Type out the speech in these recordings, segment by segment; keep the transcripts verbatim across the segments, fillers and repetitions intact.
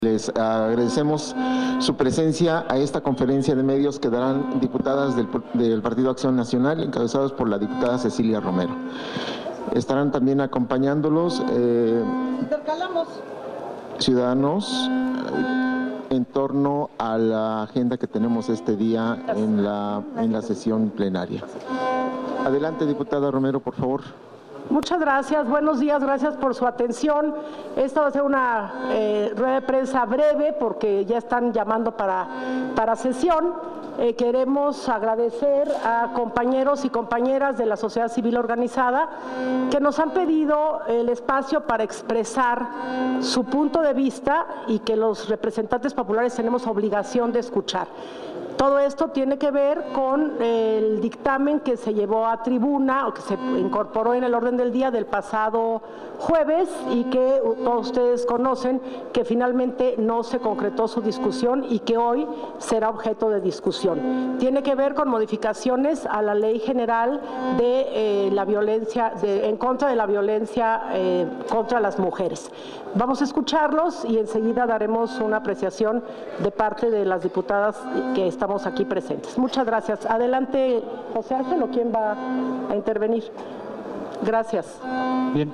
Les agradecemos su presencia a esta conferencia de medios que darán diputadas del, del Partido Acción Nacional, encabezados por la diputada Cecilia Romero. Estarán también acompañándolos eh, ciudadanos en torno a la agenda que tenemos este día en la, en la sesión plenaria. Adelante, diputada Romero, por favor. Muchas gracias, buenos días, gracias por su atención. Esta va a ser una eh, rueda de prensa breve porque ya están llamando para, para sesión. Eh, queremos agradecer a compañeros y compañeras de la sociedad civil organizada que nos han pedido el espacio para expresar su punto de vista y que los representantes populares tenemos obligación de escuchar. Todo esto tiene que ver con el dictamen que se llevó a tribuna o que se incorporó en el orden del día del pasado jueves y que todos ustedes conocen que finalmente no se concretó su discusión y que hoy será objeto de discusión. Tiene que ver con modificaciones a la Ley General de eh, la violencia, de, en contra de la violencia eh, contra las mujeres. Vamos a escucharlos y enseguida daremos una apreciación de parte de las diputadas que estamos aquí presentes. Muchas gracias. Adelante, José Ángel, ¿o quién va a intervenir? Gracias. Bien.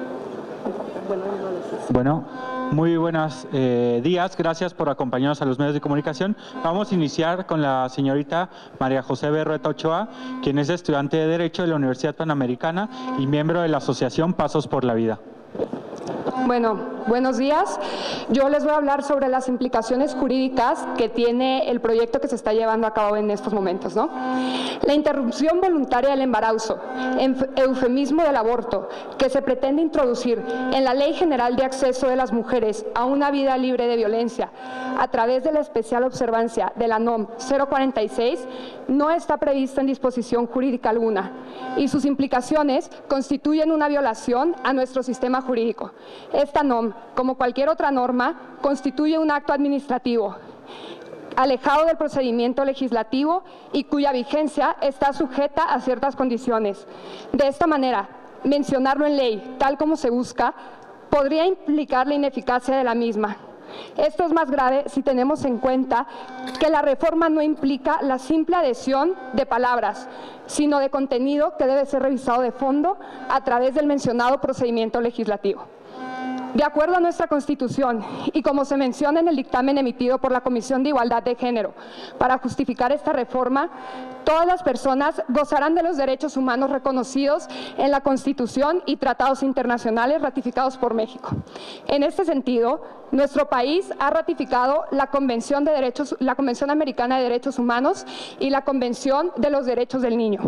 Bueno, muy buenos eh, días. Gracias por acompañarnos a los medios de comunicación. Vamos a iniciar con la señorita María José Berrueta Ochoa, quien es estudiante de Derecho de la Universidad Panamericana y miembro de la Asociación Pasos por la Vida. Bueno, buenos días. Yo les voy a hablar sobre las implicaciones jurídicas que tiene el proyecto que se está llevando a cabo en estos momentos, ¿no? La interrupción voluntaria del embarazo, eufemismo del aborto, que se pretende introducir en la Ley General de Acceso de las Mujeres a una vida libre de violencia a través de la especial observancia de la NOM cero cuarenta y seis, no está prevista en disposición jurídica alguna y sus implicaciones constituyen una violación a nuestro sistema jurídico. Esta NOM, como cualquier otra norma, constituye un acto administrativo alejado del procedimiento legislativo y cuya vigencia está sujeta a ciertas condiciones. De esta manera, mencionarlo en ley, tal como se busca, podría implicar la ineficacia de la misma. Esto es más grave si tenemos en cuenta que la reforma no implica la simple adhesión de palabras, sino de contenido que debe ser revisado de fondo a través del mencionado procedimiento legislativo. De acuerdo a nuestra Constitución y como se menciona en el dictamen emitido por la Comisión de Igualdad de Género, para justificar esta reforma, todas las personas gozarán de los derechos humanos reconocidos en la Constitución y tratados internacionales ratificados por México. En este sentido, nuestro país ha ratificado la Convención de Derechos, la Convención Americana de Derechos Humanos y la Convención de los Derechos del Niño.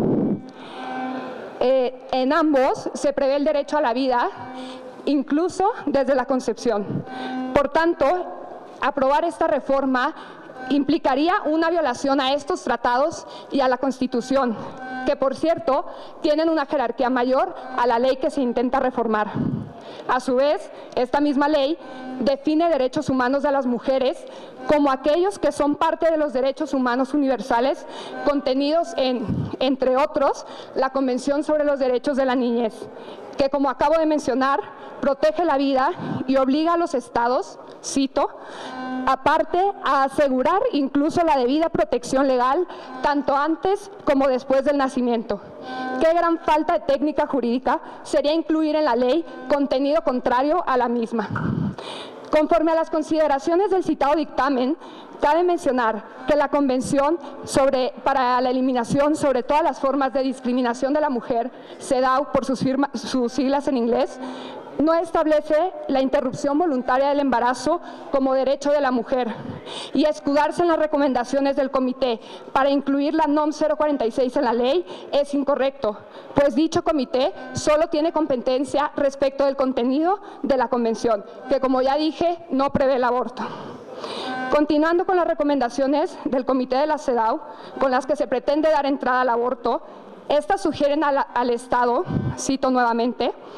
Eh, en ambos se prevé el derecho a la vida, incluso desde la concepción. Por tanto, aprobar esta reforma implicaría una violación a estos tratados y a la Constitución, que por cierto tienen una jerarquía mayor a la ley que se intenta reformar. A su vez, esta misma ley define derechos humanos de las mujeres como aquellos que son parte de los derechos humanos universales contenidos en, entre otros, la Convención sobre los Derechos de la Niñez, que, como acabo de mencionar, protege la vida y obliga a los estados, cito, aparte a asegurar incluso la debida protección legal, tanto antes como después del nacimiento. Qué gran falta de técnica jurídica sería incluir en la ley contenido contrario a la misma. Conforme a las consideraciones del citado dictamen, cabe mencionar que la Convención sobre, para la eliminación sobre todas las formas de discriminación de la mujer, CEDAW por sus, firma, sus siglas en inglés, no establece la interrupción voluntaria del embarazo como derecho de la mujer y escudarse en las recomendaciones del comité para incluir la NOM cero cuarenta y seis en la ley es incorrecto, pues dicho comité solo tiene competencia respecto del contenido de la convención, que como ya dije, no prevé el aborto. Continuando con las recomendaciones del comité de la CEDAW, con las que se pretende dar entrada al aborto, estas sugieren al, al Estado, cito nuevamente,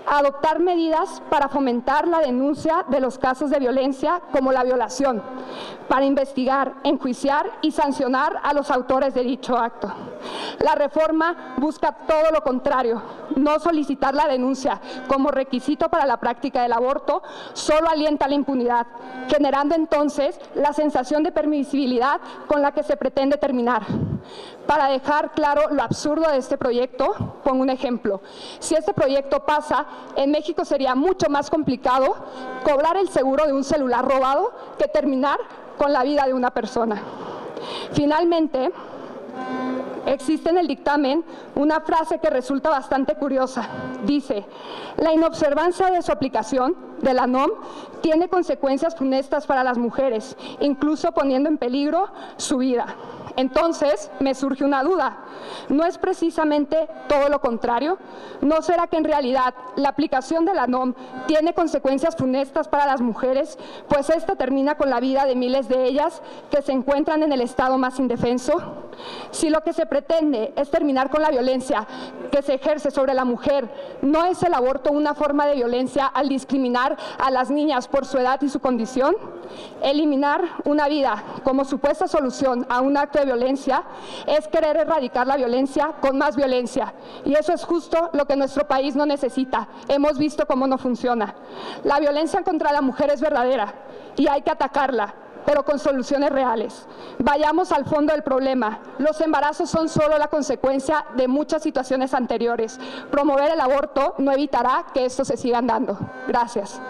adoptar medidas para fomentar la denuncia de los casos de violencia como la violación, para investigar, enjuiciar y sancionar a los autores de dicho acto. La reforma busca todo lo contrario, no solicitar la denuncia como requisito para la práctica del aborto, solo alienta la impunidad, generando entonces la sensación de permisibilidad con la que se pretende terminar. Para dejar claro lo absurdo de este proyecto, pongo un ejemplo. Si este proyecto pasa, en México sería mucho más complicado cobrar el seguro de un celular robado que terminar con la vida de una persona. Finalmente, existe en el dictamen una frase que resulta bastante curiosa. Dice: la inobservancia de su aplicación de la N O M tiene consecuencias funestas para las mujeres, incluso poniendo en peligro su vida. Entonces, me surge una duda. ¿No es precisamente todo lo contrario? ¿No será que en realidad la aplicación de la N O M tiene consecuencias funestas para las mujeres, pues esta termina con la vida de miles de ellas que se encuentran en el estado más indefenso? Si lo que se pretende es terminar con la violencia que se ejerce sobre la mujer, ¿no es el aborto una forma de violencia al discriminar a las niñas por su edad y su condición? Eliminar una vida como supuesta solución a un acto de violencia es querer erradicar la violencia con más violencia, y eso es justo lo que nuestro país no necesita. Hemos visto cómo no funciona. La violencia contra la mujer es verdadera y hay que atacarla, pero con soluciones reales. Vayamos al fondo del problema. Los embarazos son solo la consecuencia de muchas situaciones anteriores. Promover el aborto no evitará que estos se sigan dando. Gracias.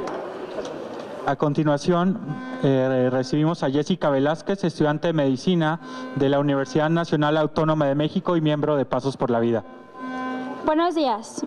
A continuación, eh, recibimos a Jessica Velázquez, estudiante de Medicina de la Universidad Nacional Autónoma de México y miembro de Pasos por la Vida. Buenos días.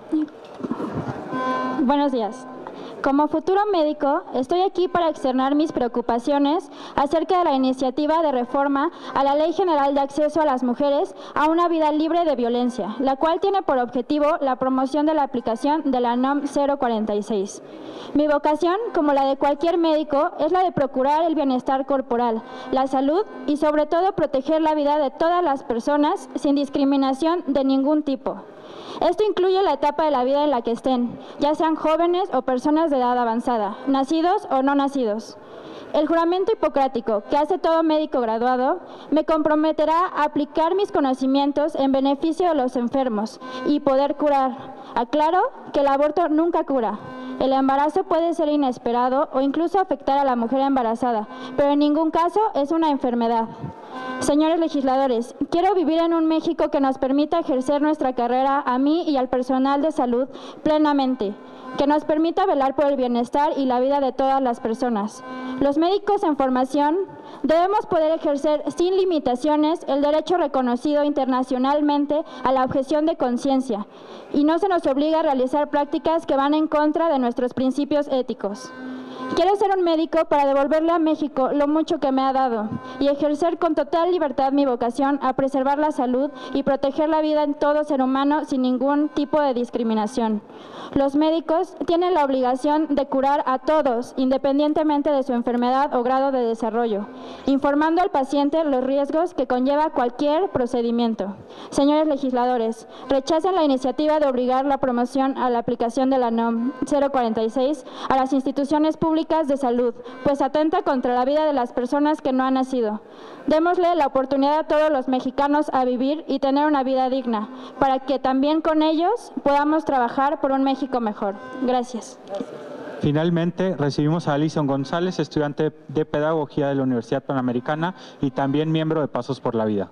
Buenos días. Como futuro médico, estoy aquí para externar mis preocupaciones acerca de la iniciativa de reforma a la Ley General de Acceso a las Mujeres a una Vida Libre de Violencia, la cual tiene por objetivo la promoción de la aplicación de la N O M cero cuarenta y seis. Mi vocación, como la de cualquier médico, es la de procurar el bienestar corporal, la salud y sobre todo proteger la vida de todas las personas sin discriminación de ningún tipo. Esto incluye la etapa de la vida en la que estén, ya sean jóvenes o personas de edad avanzada, nacidos o no nacidos. El juramento hipocrático que hace todo médico graduado me comprometerá a aplicar mis conocimientos en beneficio de los enfermos y poder curar. Aclaro que el aborto nunca cura. El embarazo puede ser inesperado o incluso afectar a la mujer embarazada, pero en ningún caso es una enfermedad. Señores legisladores, quiero vivir en un México que nos permita ejercer nuestra carrera a mí y al personal de salud plenamente, que nos permita velar por el bienestar y la vida de todas las personas. Los médicos en formación debemos poder ejercer sin limitaciones el derecho reconocido internacionalmente a la objeción de conciencia y no se nos obliga a realizar prácticas que van en contra de nuestros principios éticos. Quiero ser un médico para devolverle a México lo mucho que me ha dado y ejercer con total libertad mi vocación a preservar la salud y proteger la vida en todo ser humano sin ningún tipo de discriminación. Los médicos tienen la obligación de curar a todos, independientemente de su enfermedad o grado de desarrollo, informando al paciente los riesgos que conlleva cualquier procedimiento. Señores legisladores, rechacen la iniciativa de obligar la promoción a la aplicación de la N O M cero cuarenta y seis a las instituciones públicas de salud, pues atenta contra la vida de las personas que no han nacido. Démosle la oportunidad a todos los mexicanos a vivir y tener una vida digna, para que también con ellos podamos trabajar por un México mejor. Gracias. Finalmente, recibimos a Alison González, estudiante de Pedagogía de la Universidad Panamericana y también miembro de Pasos por la Vida.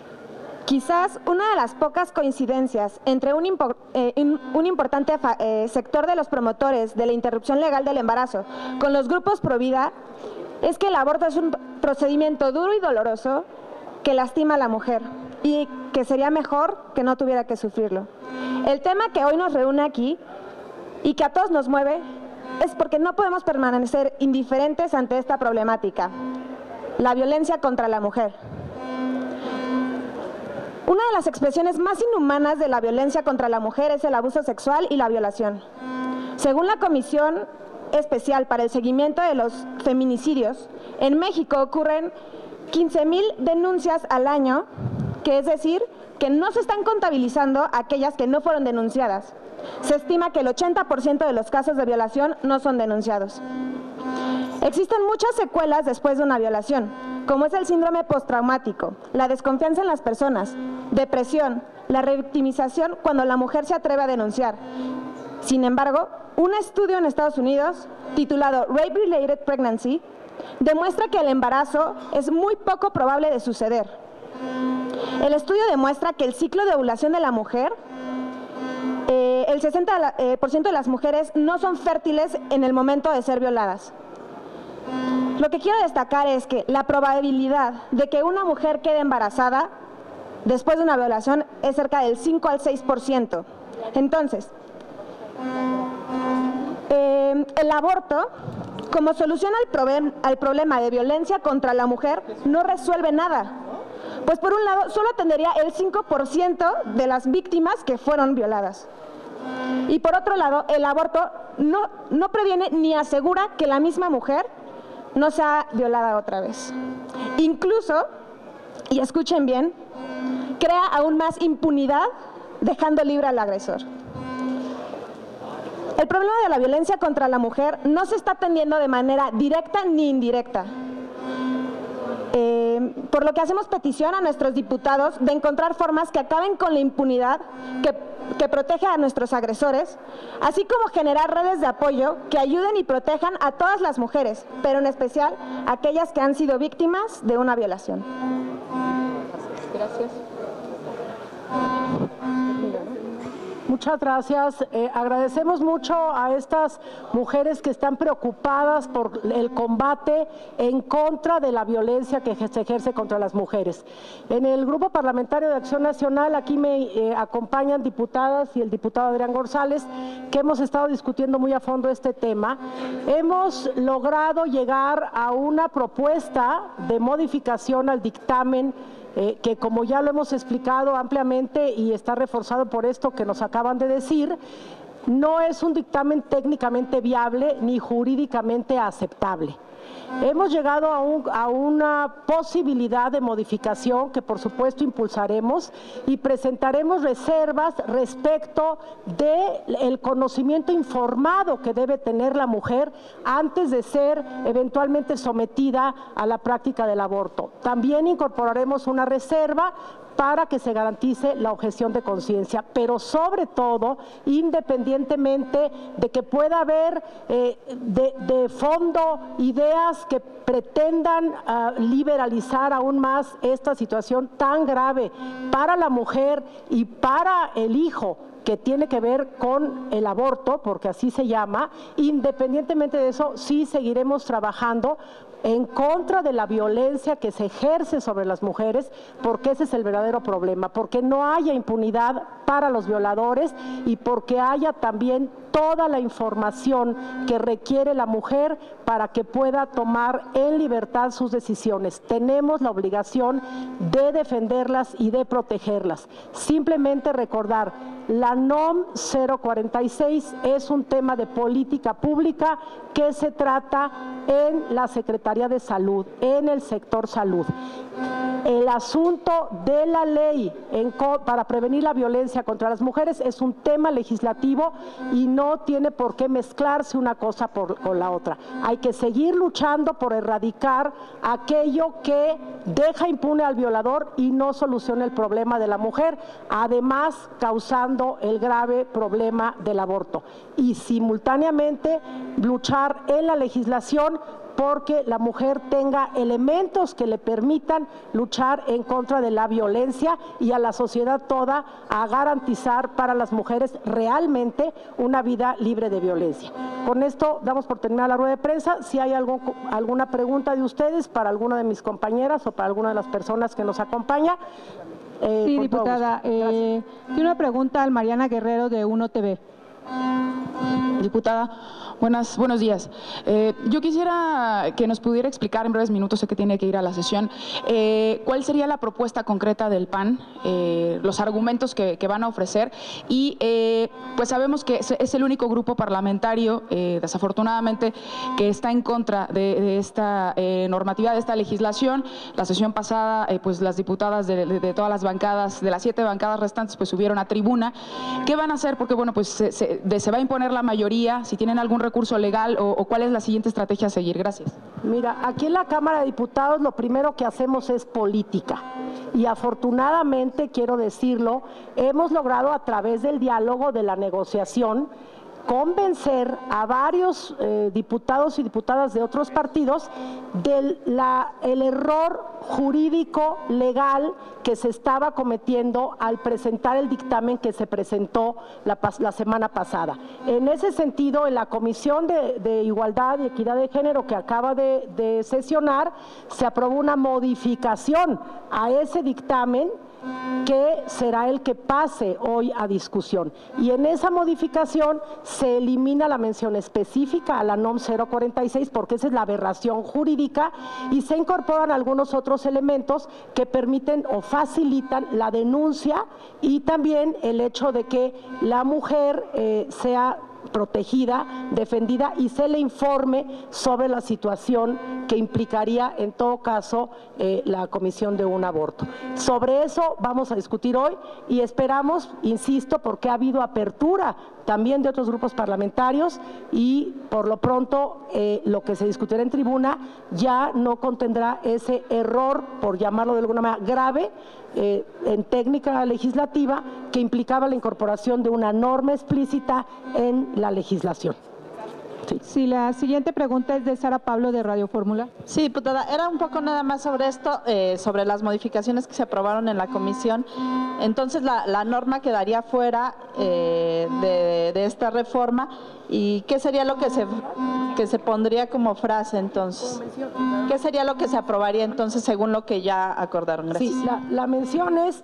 Quizás una de las pocas coincidencias entre un, impor, eh, un, un importante fa, eh, sector de los promotores de la interrupción legal del embarazo con los grupos pro vida es que el aborto es un procedimiento duro y doloroso que lastima a la mujer y que sería mejor que no tuviera que sufrirlo. El tema que hoy nos reúne aquí y que a todos nos mueve es porque no podemos permanecer indiferentes ante esta problemática, la violencia contra la mujer. Una de las expresiones más inhumanas de la violencia contra la mujer es el abuso sexual y la violación. Según la Comisión Especial para el Seguimiento de los Feminicidios, en México ocurren quince mil denuncias al año, que es decir, que no se están contabilizando aquellas que no fueron denunciadas. Se estima que el ochenta por ciento de los casos de violación no son denunciados. Existen muchas secuelas después de una violación, como es el síndrome postraumático, la desconfianza en las personas, depresión, la revictimización cuando la mujer se atreve a denunciar. Sin embargo, un estudio en Estados Unidos, titulado Rape-Related Pregnancy, demuestra que el embarazo es muy poco probable de suceder. El estudio demuestra que el ciclo de ovulación de la mujer, eh, el sesenta por ciento de las mujeres no son fértiles en el momento de ser violadas. Lo que quiero destacar es que la probabilidad de que una mujer quede embarazada después de una violación es cerca del cinco al seis por ciento. Entonces, eh, el aborto, como solución al, problem, al problema de violencia contra la mujer, no resuelve nada. Pues por un lado, solo atendería el cinco por ciento de las víctimas que fueron violadas. Y por otro lado, el aborto no, no previene ni asegura que la misma mujer no sea violada otra vez. Incluso, y escuchen bien, crea aún más impunidad dejando libre al agresor. El problema de la violencia contra la mujer no se está atendiendo de manera directa ni indirecta. Eh, por lo que hacemos petición a nuestros diputados de encontrar formas que acaben con la impunidad, que, que protege a nuestros agresores, así como generar redes de apoyo que ayuden y protejan a todas las mujeres, pero en especial a aquellas que han sido víctimas de una violación. Gracias. Muchas gracias. Eh, agradecemos mucho a estas mujeres que están preocupadas por el combate en contra de la violencia que se ejerce contra las mujeres. En el Grupo Parlamentario de Acción Nacional, aquí me eh, acompañan diputadas y el diputado Adrián González, que hemos estado discutiendo muy a fondo este tema. Hemos logrado llegar a una propuesta de modificación al dictamen Eh, que, como ya lo hemos explicado ampliamente y está reforzado por esto que nos acaban de decir, no es un dictamen técnicamente viable ni jurídicamente aceptable. Hemos llegado a, un, a una posibilidad de modificación que por supuesto impulsaremos y presentaremos reservas respecto del conocimiento informado que debe tener la mujer antes de ser eventualmente sometida a la práctica del aborto. También incorporaremos una reserva para que se garantice la objeción de conciencia, pero sobre todo, independientemente de que pueda haber eh, de, de fondo ideas que pretendan uh, liberalizar aún más esta situación tan grave para la mujer y para el hijo, que tiene que ver con el aborto, porque así se llama. Independientemente de eso, sí seguiremos trabajando en contra de la violencia que se ejerce sobre las mujeres, porque ese es el verdadero problema, porque no haya impunidad para los violadores y porque haya también toda la información que requiere la mujer para que pueda tomar en libertad sus decisiones. Tenemos la obligación de defenderlas y de protegerlas. Simplemente recordar, la N O M cero cuarenta y seis es un tema de política pública que se trata en la Secretaría de Salud, en el sector salud. El asunto de la ley en, para prevenir la violencia contra las mujeres es un tema legislativo y no tiene por qué mezclarse una cosa por, con la otra. Hay que seguir luchando por erradicar aquello que deja impune al violador y no soluciona el problema de la mujer, además causando el grave problema del aborto. Y simultáneamente luchar en la legislación porque la mujer tenga elementos que le permitan luchar en contra de la violencia y a la sociedad toda a garantizar para las mujeres realmente una vida libre de violencia. Con esto damos por terminada la rueda de prensa. Si hay algo, alguna pregunta de ustedes para alguna de mis compañeras o para alguna de las personas que nos acompaña. Eh, sí, diputada, eh, tiene una pregunta al Mariana Guerrero de Uno T V. Diputada, Buenas, buenos días. Eh, yo quisiera que nos pudiera explicar en breves minutos, sé que tiene que ir a la sesión, eh, cuál sería la propuesta concreta del P A N, eh, los argumentos que, que van a ofrecer y eh, pues sabemos que es, es el único grupo parlamentario, eh, desafortunadamente, que está en contra de, de esta eh, normativa, de esta legislación. La sesión pasada, eh, pues las diputadas de, de, de todas las bancadas, de las siete bancadas restantes, pues subieron a tribuna. ¿Qué van a hacer? Porque bueno, pues se, se, de, se va a imponer la mayoría, si tienen algún recurso legal o, o cuál es la siguiente estrategia a seguir. Gracias. Mira, aquí en la Cámara de Diputados lo primero que hacemos es política y afortunadamente, quiero decirlo, hemos logrado a través del diálogo, de la negociación, convencer a varios eh, diputados y diputadas de otros partidos del la, el error jurídico legal que se estaba cometiendo al presentar el dictamen que se presentó la, la semana pasada. En ese sentido, en la Comisión de, de Igualdad y Equidad de Género que acaba de, de sesionar, se aprobó una modificación a ese dictamen que será el que pase hoy a discusión. Y en esa modificación se elimina la mención específica a la NOM cero cuarenta y seis porque esa es la aberración jurídica y se incorporan algunos otros elementos que permiten o facilitan la denuncia y también el hecho de que la mujer eh, sea protegida, defendida y se le informe sobre la situación que implicaría en todo caso eh, la comisión de un aborto. Sobre eso vamos a discutir hoy y esperamos, insisto, porque ha habido apertura también de otros grupos parlamentarios y por lo pronto eh, lo que se discutirá en tribuna ya no contendrá ese error, por llamarlo de alguna manera grave, eh, en técnica legislativa que implicaba la incorporación de una norma explícita en la legislación. Sí. Sí, la siguiente pregunta es de Sara Pablo de Radio Fórmula. Sí, diputada, era un poco nada más sobre esto, eh, sobre las modificaciones que se aprobaron en la comisión. Entonces la, la norma quedaría fuera eh, de, de esta reforma. ¿Y qué sería lo que se, que se pondría como frase entonces? ¿Qué sería lo que se aprobaría entonces según lo que ya acordaron? Gracias. Sí, la, la mención es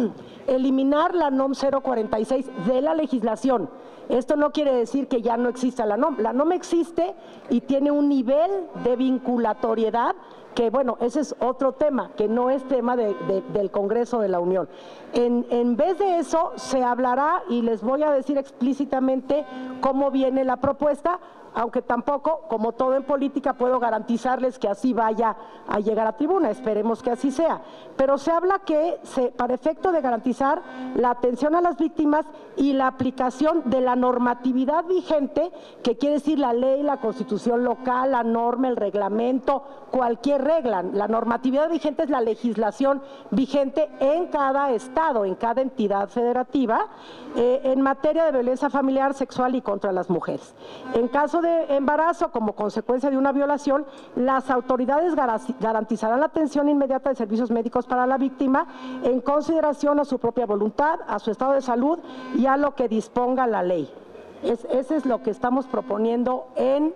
eliminar la NOM cero cuarenta y seis de la legislación. Esto no quiere decir que ya no exista la NOM. La NOM existe y tiene un nivel de vinculatoriedad que, bueno, ese es otro tema, que no es tema de, de, del Congreso de la Unión. En, en vez de eso, se hablará, y les voy a decir explícitamente cómo viene la propuesta, aunque tampoco, como todo en política, puedo garantizarles que así vaya a llegar a tribuna, esperemos que así sea. Pero se habla que, se, para efecto de garantizar la atención a las víctimas y la aplicación de la normatividad vigente, que quiere decir la ley, la constitución local, la norma, el reglamento, cualquier regla. La normatividad vigente es la legislación vigente en cada estado, en cada entidad federativa, eh, en materia de violencia familiar, sexual y contra las mujeres. En caso de embarazo como consecuencia de una violación, las autoridades garantizarán la atención inmediata de servicios médicos para la víctima en consideración a su propia voluntad, a su estado de salud y a lo que disponga la ley. Es, ese es lo que estamos proponiendo en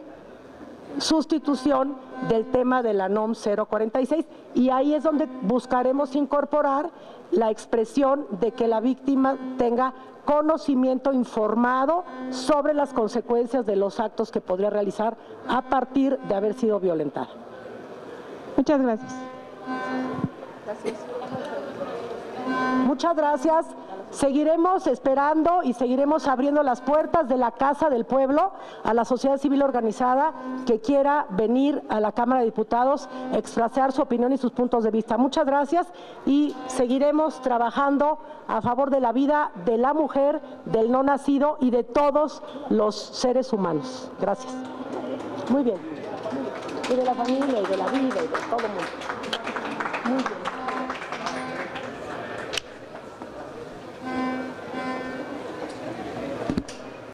sustitución del tema de la NOM cero cuarenta y seis y ahí es donde buscaremos incorporar la expresión de que la víctima tenga conocimiento informado sobre las consecuencias de los actos que podría realizar a partir de haber sido violentada. Muchas gracias. Gracias. Muchas gracias. Seguiremos esperando y seguiremos abriendo las puertas de la Casa del Pueblo a la sociedad civil organizada que quiera venir a la Cámara de Diputados, expresar su opinión y sus puntos de vista. Muchas gracias y seguiremos trabajando a favor de la vida de la mujer, del no nacido y de todos los seres humanos. Gracias. Muy bien. Y de la familia y de la vida y de todo el mundo. Muy bien.